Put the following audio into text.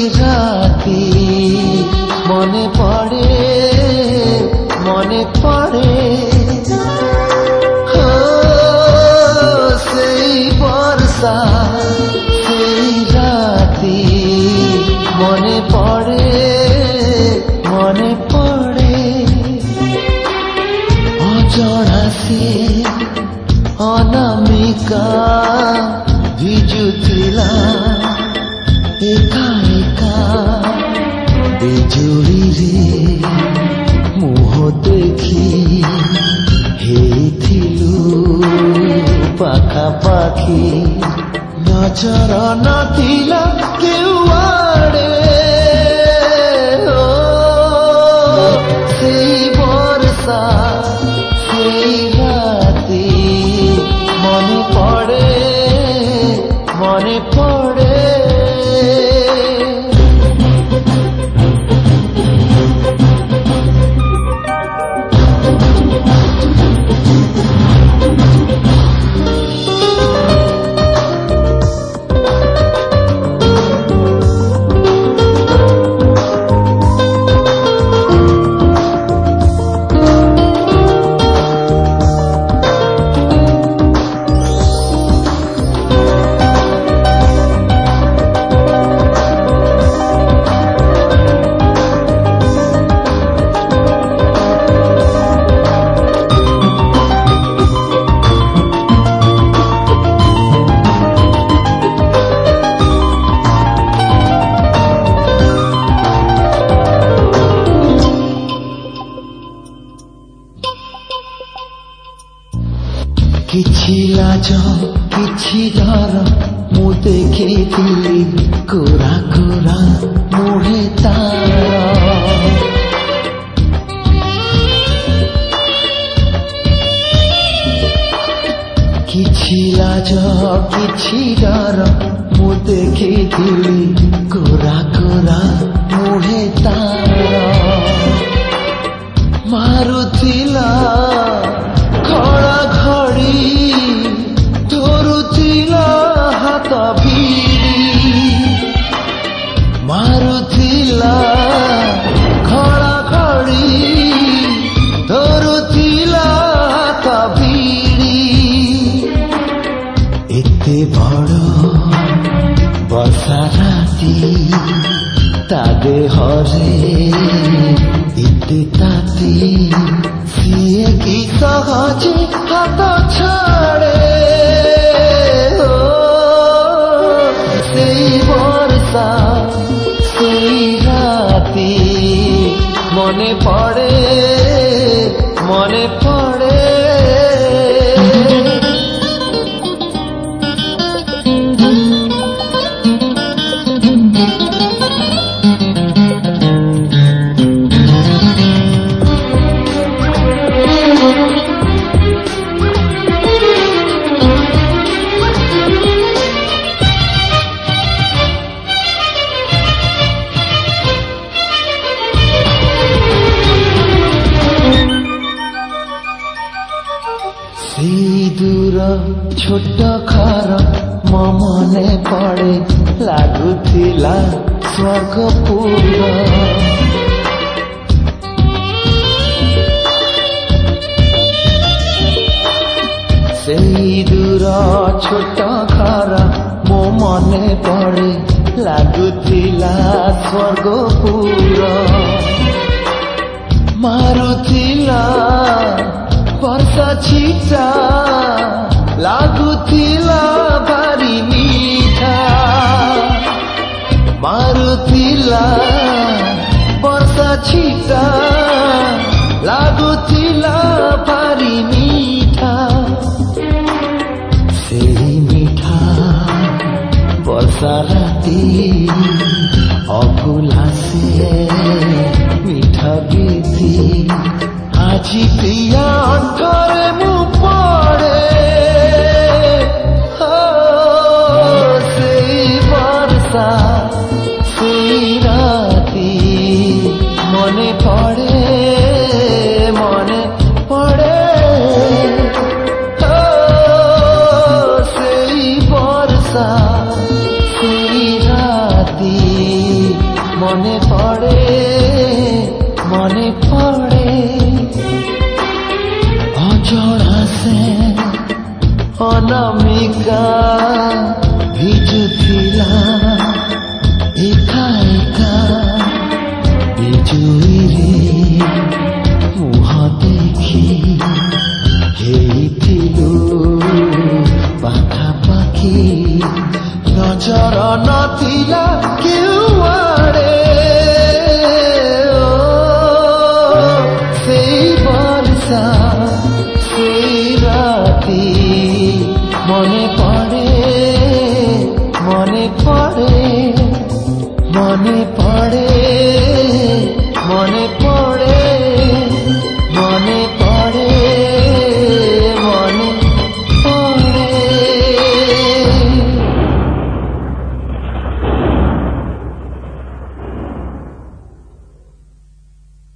রাতি মনে পড়ে সেই বর্ষা সেই রাতি মনে পড়ে অজড়া সে অনামিকা ভিজুଥିଲା একা একা বিজুଳିରେ ମୁହ ଦେଖି ହେଇଥିଲୁ ପାଖାପାଖି ନଜର ନଥିଲା କେଉଆଡ଼େ ସେଇ ବର୍ଷା ସେଇ ରାତି ମନେ ପଡ଼େ କିଛି ଲାଜ କିଛି ଡର ମୁଁ ଦେଖିଥିଲି କୋରା କୋରା ମୁହେ ତାର କିଛି ଲାଜ କିଛି ଡର ମୁଁ ଦେଖିଥିଲି କୋରା କୋରା ମୁହେ ତାର ମାରୁଥିଲା ଖଳା ଘଡ଼ି ଧରୁଥିଲା ହାତ ଭିଡ଼ି ମାରୁଥିଲା ଖଳା ଘଡ଼ି ଧରୁଥିଲା ହାତ ଭିଡ଼ି ଏତେ ବଡ଼ ବର୍ଷା ରାତି ତା ଦେହରେ ଏତେ ତାତି ସିଏ କି ସହଜେ ହାତ ଛାଡ଼େ ସେଇ ବର୍ଷା ସେଇ ରାତି ମନେ ପଡ଼େ ସେଇ ଦୂର ଛୋଟ ଘର ମୋ ମନେ ପଡ଼େ ଲାଗୁଥିଲା ସ୍ୱର୍ଗପୁର ସେଇ ଦୂର ଛୋଟ ଘର ମୋ ମନେ ପଡ଼େ ଲାଗୁଥିଲା ସ୍ୱର୍ଗପୁର ମାରୁଥିଲା ବର୍ଷା ଛିଟା ଲାଗୁଥିଲା ଭାରି ମିଠା ମାରୁଥିଲା ବର୍ଷା ଛିଟା ଲାଗୁଥିଲା ଭାରି ମିଠା ସେଇ ମିଠା ବର୍ଷା ରାତି ଅଭୁଲା ସେ ମିଠା ବିଧି ଆଜି ପ୍ରିୟା ଅଣ୍ଠରେ ମୁଁ ପଡ଼େ ସେଇ ବର୍ଷା ସେଇ ରାତି ମନେ ପଡ଼େ ସେଇ ବର୍ଷା ସେଇ ରାତି মনে পড়ে অজଣା ସେ অনামিকা ভিজুଥିଲା একা একা বিজুଳିରେ ମୁହଁ ଦେଖି ହେଇଥିଲୁ ପାଖାପାଖି ନଜର ନଥିଲା କେଉଁଆଡ଼େ ସେଇ ବର୍ଷା ସେଇ ରାତି ମନେ ପଡ଼େ